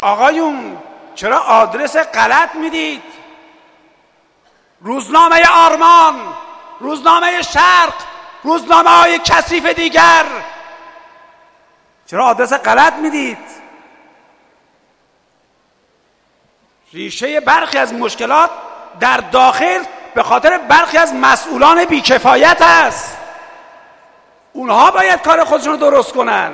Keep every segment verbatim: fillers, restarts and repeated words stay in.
آقایون چرا آدرس غلط میدید؟ روزنامه آرمان، روزنامه شرق، روزنامه های کثیف دیگر، چرا آدرس غلط میدید؟ ریشه برخی از مشکلات در داخل به خاطر برخی از مسئولان بیکفایت است. اونها باید کار خودشون رو درست کنن،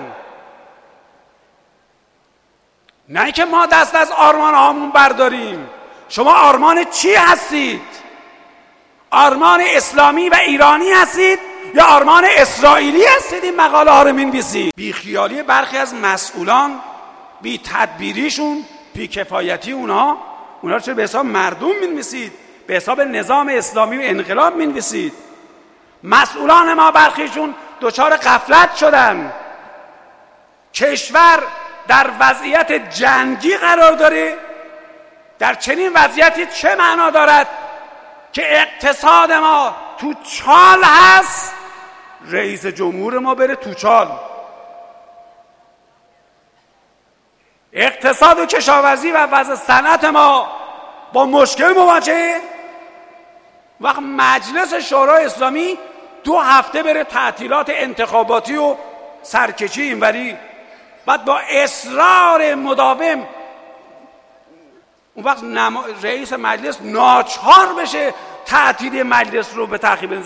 نه اینکه ما دست از آرمان هامون برداریم. شما آرمان چی هستید؟ آرمان اسلامی و ایرانی هستید یا آرمان اسرائیلی هستید این مقاله ها رو می‌نویسید؟ بیخیالی برخی از مسئولان، بی تدبیریشون، بی کفایتی اونها، اونها رو چرا به حساب مردم می‌نویسید؟ به حساب نظام اسلامی و انقلاب می‌نویسید. مسئولان ما برخیشون دچار غفلت شدن. کشور در وضعیت جنگی قرار داره. در چنین وضعیتی چه معنا دارد که اقتصاد ما تو چال هست، رئیس جمهور ما بره تو چال؟ اقتصاد و کشاورزی و وضع صنعت ما با مشکل مواجهه. وقت مجلس شورای اسلامی دو هفته بره تعطیلات انتخاباتی و سرکشی اینوری، بعد با اصرار مداوم اون وقت رئیس مجلس ناچار بشه تعطیل مجلس رو به تعقیب